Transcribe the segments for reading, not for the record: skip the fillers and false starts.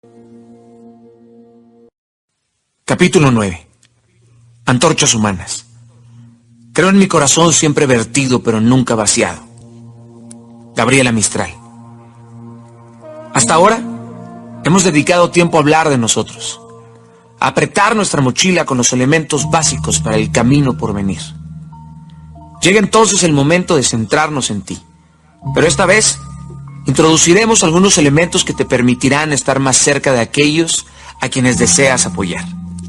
Capítulo 9. Antorchas humanas. Creo en mi corazón siempre vertido, pero nunca vaciado. Gabriela Mistral. Hasta ahora, hemos dedicado tiempo a hablar de nosotros, a apretar nuestra mochila con los elementos básicos para el camino por venir. Llega entonces el momento de centrarnos en ti, pero esta vez introduciremos algunos elementos que te permitirán estar más cerca de aquellos a quienes deseas apoyar.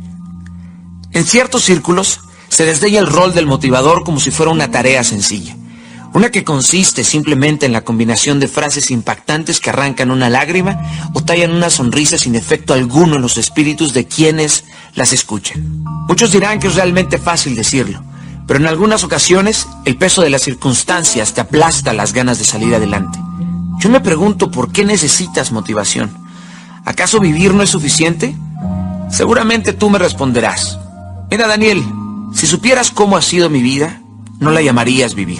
En ciertos círculos se desdeña el rol del motivador como si fuera una tarea sencilla, una que consiste simplemente en la combinación de frases impactantes que arrancan una lágrima o tallan una sonrisa sin efecto alguno en los espíritus de quienes las escuchan. Muchos dirán que es realmente fácil decirlo, pero en algunas ocasiones el peso de las circunstancias te aplasta las ganas de salir adelante. Yo me pregunto por qué necesitas motivación. ¿Acaso vivir no es suficiente? Seguramente tú me responderás: mira, Daniel, si supieras cómo ha sido mi vida, no la llamarías vivir.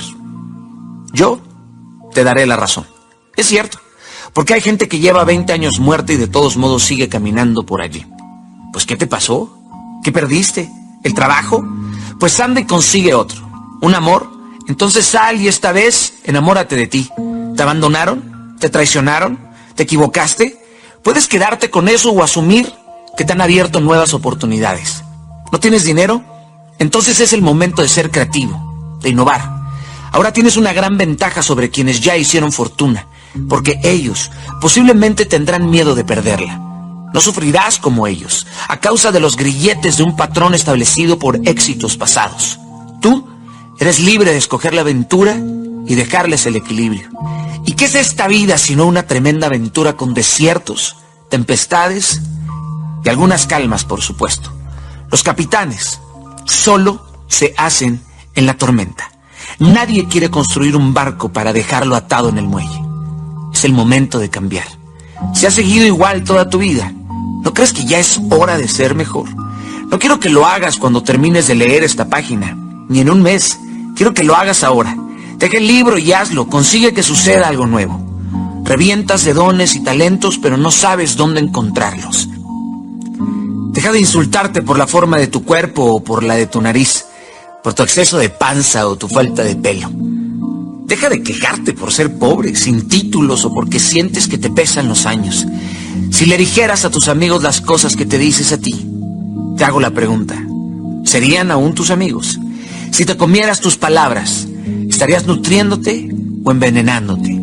Yo te daré la razón. Es cierto, porque hay gente que lleva 20 años muerta y de todos modos sigue caminando por allí. Pues, ¿qué te pasó? ¿Qué perdiste? ¿El trabajo? Pues anda y consigue otro. ¿Un amor? Entonces sal y esta vez enamórate de ti. ¿Te abandonaron? ¿Te traicionaron? ¿Te equivocaste? Puedes quedarte con eso o asumir que te han abierto nuevas oportunidades. ¿No tienes dinero? Entonces es el momento de ser creativo, de innovar. Ahora tienes una gran ventaja sobre quienes ya hicieron fortuna, porque ellos posiblemente tendrán miedo de perderla. No sufrirás como ellos, a causa de los grilletes de un patrón establecido por éxitos pasados. Tú eres libre de escoger la aventura y dejarles el equilibrio. ¿Y qué es esta vida sino una tremenda aventura con desiertos, tempestades y algunas calmas, por supuesto? Los capitanes solo se hacen en la tormenta. Nadie quiere construir un barco para dejarlo atado en el muelle. Es el momento de cambiar. Si has seguido igual toda tu vida, ¿no crees que ya es hora de ser mejor? No quiero que lo hagas cuando termines de leer esta página, ni en un mes. Quiero que lo hagas ahora. Deja el libro y hazlo. Consigue que suceda algo nuevo. Revientas de dones y talentos, pero no sabes dónde encontrarlos. Deja de insultarte por la forma de tu cuerpo o por la de tu nariz, por tu exceso de panza o tu falta de pelo. Deja de quejarte por ser pobre, sin títulos o porque sientes que te pesan los años. Si le dijeras a tus amigos las cosas que te dices a ti, te hago la pregunta: ¿serían aún tus amigos? Si te comieras tus palabras, ¿estarías nutriéndote o envenenándote?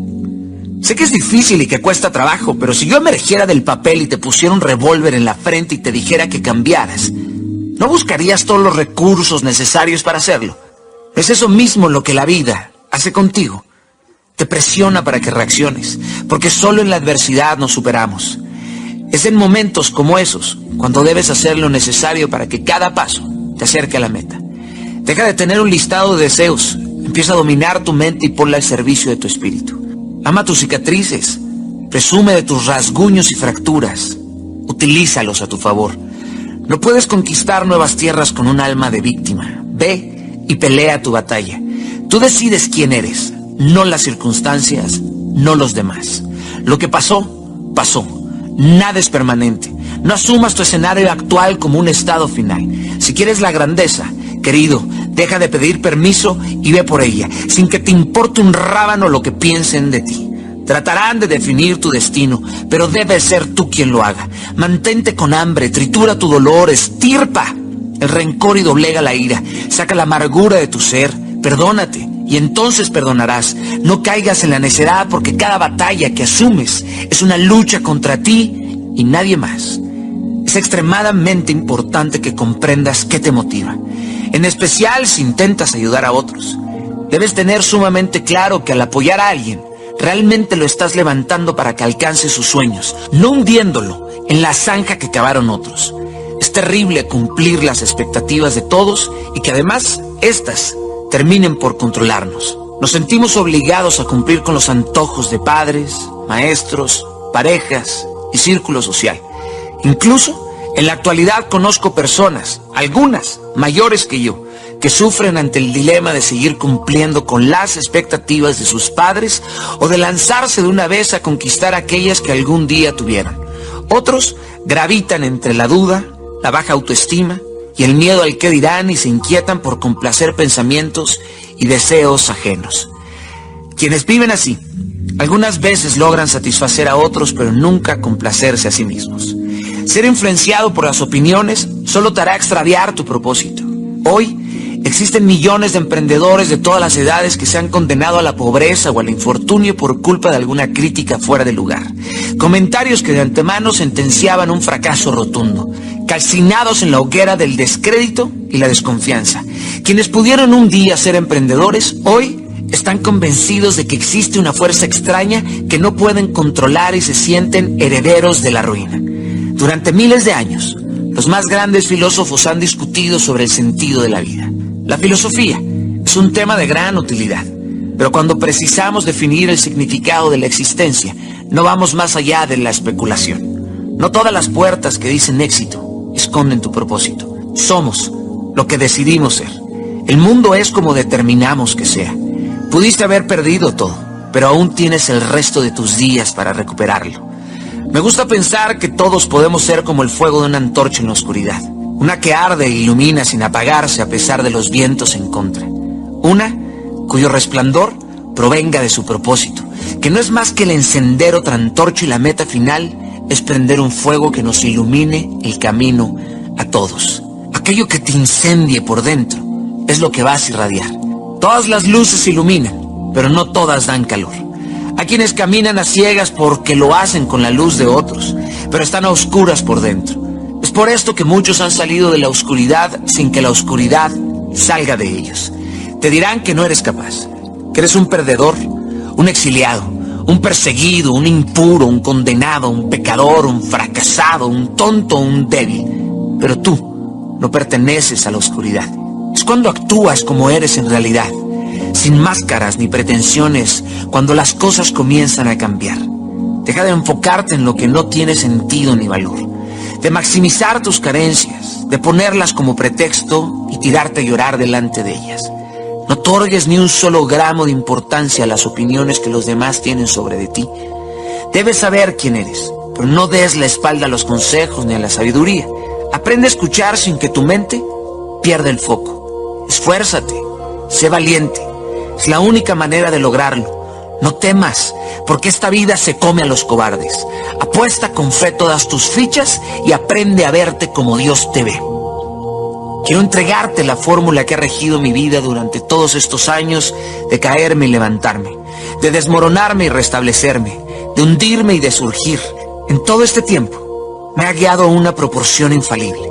Sé que es difícil y que cuesta trabajo, pero si yo emergiera del papel y te pusiera un revólver en la frente y te dijera que cambiaras, ¿no buscarías todos los recursos necesarios para hacerlo? Es eso mismo lo que la vida hace contigo. Te presiona para que reacciones, porque solo en la adversidad nos superamos. Es en momentos como esos cuando debes hacer lo necesario para que cada paso te acerque a la meta. Deja de tener un listado de deseos. Empieza a dominar tu mente y ponla al servicio de tu espíritu. Ama tus cicatrices, presume de tus rasguños y fracturas, utilízalos a tu favor. No puedes conquistar nuevas tierras con un alma de víctima. Ve y pelea tu batalla. Tú decides quién eres, no las circunstancias, no los demás. Lo que pasó, pasó. Nada es permanente. No asumas tu escenario actual como un estado final. Si quieres la grandeza, querido, deja de pedir permiso y ve por ella, sin que te importe un rábano lo que piensen de ti. Tratarán de definir tu destino, pero debes ser tú quien lo haga. Mantente con hambre, tritura tu dolor, estirpa el rencor y doblega la ira. Saca la amargura de tu ser, perdónate y entonces perdonarás. No caigas en la necedad, porque cada batalla que asumes es una lucha contra ti y nadie más. Es extremadamente importante que comprendas qué te motiva, en especial si intentas ayudar a otros. Debes tener sumamente claro que al apoyar a alguien, realmente lo estás levantando para que alcance sus sueños, no hundiéndolo en la zanja que cavaron otros. Es terrible cumplir las expectativas de todos y que además estas terminen por controlarnos. Nos sentimos obligados a cumplir con los antojos de padres, maestros, parejas y círculo social. Incluso en la actualidad conozco personas, algunas mayores que yo, que sufren ante el dilema de seguir cumpliendo con las expectativas de sus padres o de lanzarse de una vez a conquistar aquellas que algún día tuvieron. Otros gravitan entre la duda, la baja autoestima y el miedo al qué dirán y se inquietan por complacer pensamientos y deseos ajenos. Quienes viven así, algunas veces logran satisfacer a otros, pero nunca complacerse a sí mismos. Ser influenciado por las opiniones solo te hará extraviar tu propósito. Hoy existen millones de emprendedores de todas las edades que se han condenado a la pobreza o al infortunio por culpa de alguna crítica fuera de lugar. Comentarios que de antemano sentenciaban un fracaso rotundo, calcinados en la hoguera del descrédito y la desconfianza. Quienes pudieron un día ser emprendedores, hoy están convencidos de que existe una fuerza extraña que no pueden controlar y se sienten herederos de la ruina. Durante miles de años, los más grandes filósofos han discutido sobre el sentido de la vida. La filosofía es un tema de gran utilidad, pero cuando precisamos definir el significado de la existencia, no vamos más allá de la especulación. No todas las puertas que dicen éxito esconden tu propósito. Somos lo que decidimos ser. El mundo es como determinamos que sea. Pudiste haber perdido todo, pero aún tienes el resto de tus días para recuperarlo. Me gusta pensar que todos podemos ser como el fuego de una antorcha en la oscuridad. Una que arde e ilumina sin apagarse a pesar de los vientos en contra. Una cuyo resplandor provenga de su propósito, que no es más que el encender otra antorcha y la meta final es prender un fuego que nos ilumine el camino a todos. Aquello que te incendie por dentro es lo que vas a irradiar. Todas las luces iluminan, pero no todas dan calor. Hay quienes caminan a ciegas porque lo hacen con la luz de otros, pero están a oscuras por dentro. Es por esto que muchos han salido de la oscuridad sin que la oscuridad salga de ellos. Te dirán que no eres capaz, que eres un perdedor, un exiliado, un perseguido, un impuro, un condenado, un pecador, un fracasado, un tonto, un débil. Pero tú no perteneces a la oscuridad. Es cuando actúas como eres en realidad, sin máscaras ni pretensiones, cuando las cosas comienzan a cambiar. Deja de enfocarte en lo que no tiene sentido ni valor, de maximizar tus carencias, de ponerlas como pretexto y tirarte a llorar delante de ellas. No otorgues ni un solo gramo de importancia a las opiniones que los demás tienen sobre de ti. Debes saber quién eres, pero no des la espalda a los consejos ni a la sabiduría. Aprende a escuchar sin que tu mente pierda el foco. Esfuérzate, sé valiente. Es la única manera de lograrlo. No temas, porque esta vida se come a los cobardes. Apuesta con fe todas tus fichas y aprende a verte como Dios te ve. Quiero entregarte la fórmula que ha regido mi vida durante todos estos años de caerme y levantarme, de desmoronarme y restablecerme, de hundirme y de surgir. En todo este tiempo me ha guiado una proporción infalible.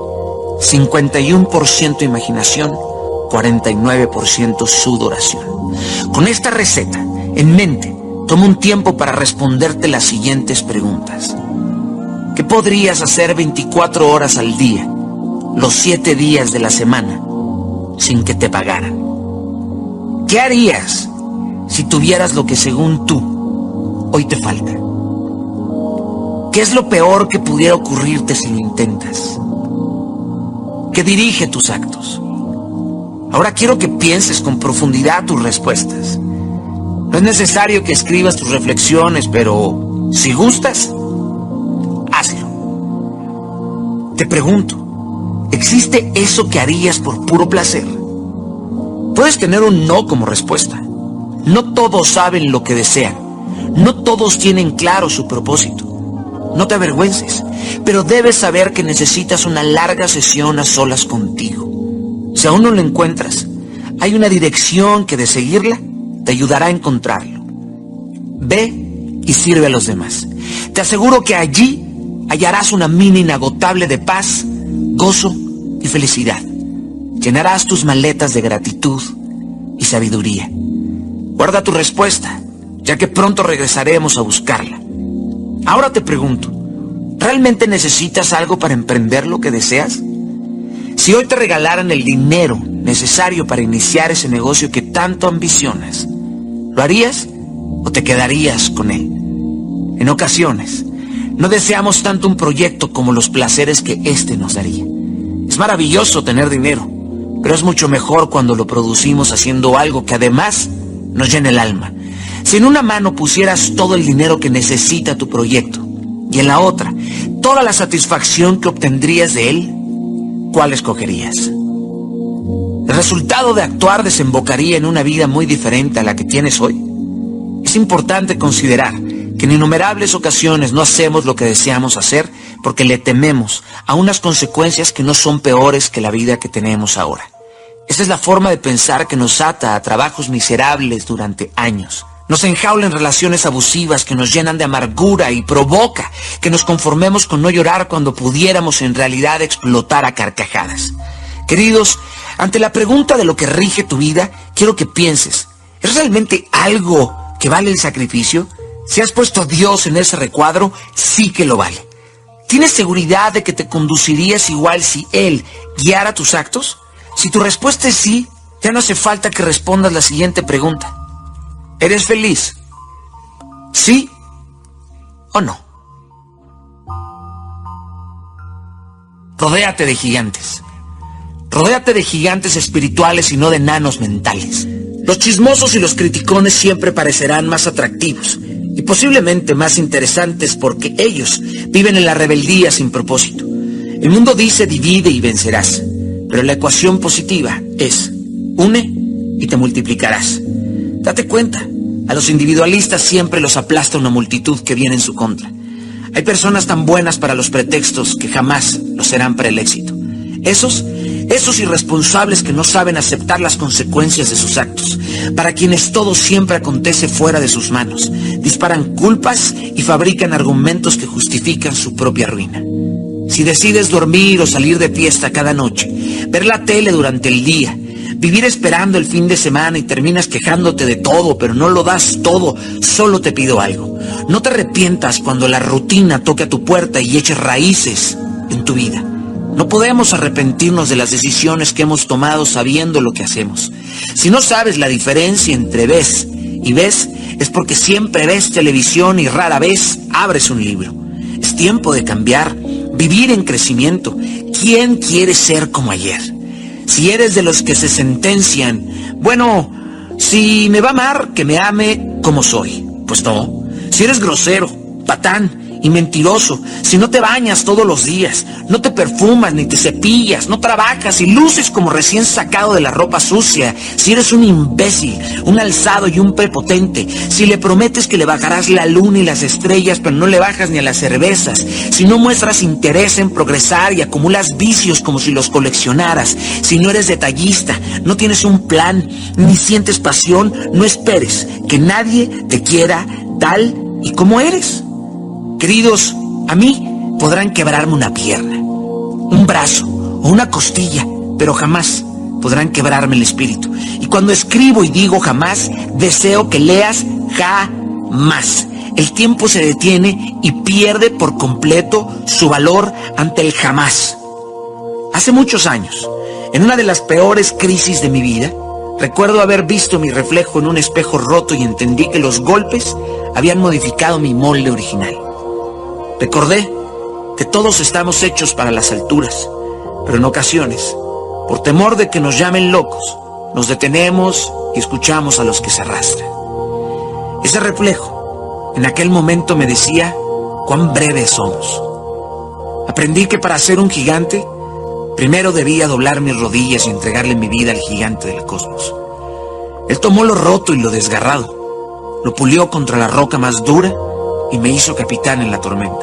51% imaginación, 49% sudoración. Con esta receta en mente, toma un tiempo para responderte las siguientes preguntas. ¿Qué podrías hacer 24 horas al día, los 7 días de la semana, sin que te pagaran? ¿Qué harías si tuvieras lo que según tú hoy te falta? ¿Qué es lo peor que pudiera ocurrirte si lo intentas? ¿Qué dirige tus actos? Ahora quiero que pienses con profundidad tus respuestas. No es necesario que escribas tus reflexiones, pero si gustas, hazlo. Te pregunto, ¿existe eso que harías por puro placer? Puedes tener un no como respuesta. No todos saben lo que desean. No todos tienen claro su propósito. No te avergüences, pero debes saber que necesitas una larga sesión a solas contigo. Si aún no lo encuentras, hay una dirección que de seguirla te ayudará a encontrarlo. Ve y sirve a los demás. Te aseguro que allí hallarás una mina inagotable de paz, gozo y felicidad. Llenarás tus maletas de gratitud y sabiduría. Guarda tu respuesta, ya que pronto regresaremos a buscarla. Ahora te pregunto, ¿realmente necesitas algo para emprender lo que deseas? Si hoy te regalaran el dinero necesario para iniciar ese negocio que tanto ambicionas, ¿lo harías o te quedarías con él? En ocasiones, no deseamos tanto un proyecto como los placeres que éste nos daría. Es maravilloso tener dinero, pero es mucho mejor cuando lo producimos haciendo algo que además nos llene el alma. Si en una mano pusieras todo el dinero que necesita tu proyecto, y en la otra toda la satisfacción que obtendrías de él, ¿cuál escogerías? El resultado de actuar desembocaría en una vida muy diferente a la que tienes hoy. Es importante considerar que en innumerables ocasiones no hacemos lo que deseamos hacer porque le tememos a unas consecuencias que no son peores que la vida que tenemos ahora. Esa es la forma de pensar que nos ata a trabajos miserables durante años. Nos enjaula en relaciones abusivas que nos llenan de amargura y provoca que nos conformemos con no llorar cuando pudiéramos en realidad explotar a carcajadas. Queridos, ante la pregunta de lo que rige tu vida, quiero que pienses, ¿es realmente algo que vale el sacrificio? Si has puesto a Dios en ese recuadro, sí que lo vale. ¿Tienes seguridad de que te conducirías igual si Él guiara tus actos? Si tu respuesta es sí, ya no hace falta que respondas la siguiente pregunta. ¿Eres feliz? ¿Sí o no? Rodéate de gigantes. Rodéate de gigantes espirituales y no de enanos mentales. Los chismosos y los criticones siempre parecerán más atractivos y posiblemente más interesantes porque ellos viven en la rebeldía sin propósito. El mundo dice divide y vencerás, pero la ecuación positiva es une y te multiplicarás. Date cuenta, a los individualistas siempre los aplasta una multitud que viene en su contra. Hay personas tan buenas para los pretextos que jamás lo serán para el éxito. Esos irresponsables que no saben aceptar las consecuencias de sus actos, para quienes todo siempre acontece fuera de sus manos, disparan culpas y fabrican argumentos que justifican su propia ruina. Si decides dormir o salir de fiesta cada noche, ver la tele durante el día, vivir esperando el fin de semana y terminas quejándote de todo, pero no lo das todo, solo te pido algo. No te arrepientas cuando la rutina toque a tu puerta y eches raíces en tu vida. No podemos arrepentirnos de las decisiones que hemos tomado sabiendo lo que hacemos. Si no sabes la diferencia entre ves y ves, es porque siempre ves televisión y rara vez abres un libro. Es tiempo de cambiar, vivir en crecimiento. ¿Quién quiere ser como ayer? Si eres de los que se sentencian, bueno, si me va a amar, que me ame como soy. Pues no. Si eres grosero, patán y mentiroso, si no te bañas todos los días, no te perfumas ni te cepillas, no trabajas y luces como recién sacado de la ropa sucia, si eres un imbécil, un alzado y un prepotente, si le prometes que le bajarás la luna y las estrellas pero no le bajas ni a las cervezas, si no muestras interés en progresar y acumulas vicios como si los coleccionaras, si no eres detallista, no tienes un plan ni sientes pasión, no esperes que nadie te quiera tal y como eres. Queridos, a mí podrán quebrarme una pierna, un brazo o una costilla, pero jamás podrán quebrarme el espíritu. Y cuando escribo y digo jamás, deseo que leas jamás. El tiempo se detiene y pierde por completo su valor ante el jamás. Hace muchos años, en una de las peores crisis de mi vida, recuerdo haber visto mi reflejo en un espejo roto y entendí que los golpes habían modificado mi molde original. Recordé que todos estamos hechos para las alturas, pero en ocasiones, por temor de que nos llamen locos, nos detenemos y escuchamos a los que se arrastran. Ese reflejo, en aquel momento me decía cuán breves somos. Aprendí que para ser un gigante, primero debía doblar mis rodillas y entregarle mi vida al gigante del cosmos. Él tomó lo roto y lo desgarrado, lo pulió contra la roca más dura y me hizo capitán en la tormenta.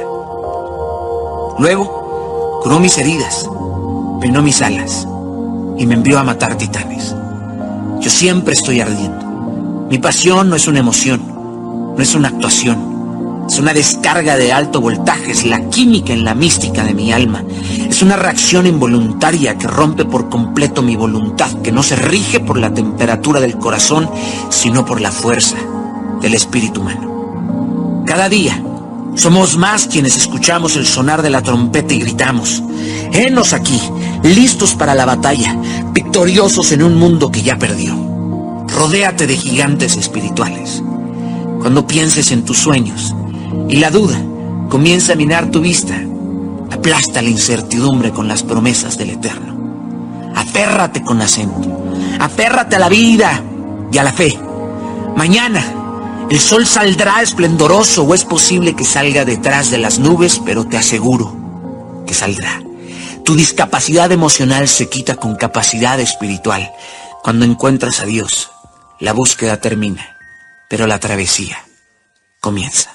Luego, curó mis heridas, peinó mis alas y me envió a matar titanes. Yo siempre estoy ardiendo. Mi pasión no es una emoción, no es una actuación, es una descarga de alto voltaje, es la química en la mística de mi alma. Es una reacción involuntaria que rompe por completo mi voluntad, que no se rige por la temperatura del corazón, sino por la fuerza del espíritu humano. Cada día somos más quienes escuchamos el sonar de la trompeta y gritamos: «Henos aquí, listos para la batalla, victoriosos en un mundo que ya perdió». Rodéate de gigantes espirituales. Cuando pienses en tus sueños y la duda comienza a minar tu vista, aplasta la incertidumbre con las promesas del Eterno. Aférrate con acento, aférrate a la vida y a la fe. Mañana El sol saldrá esplendoroso o es posible que salga detrás de las nubes, pero te aseguro que saldrá. Tu discapacidad emocional se quita con capacidad espiritual. Cuando encuentras a Dios, la búsqueda termina, pero la travesía comienza.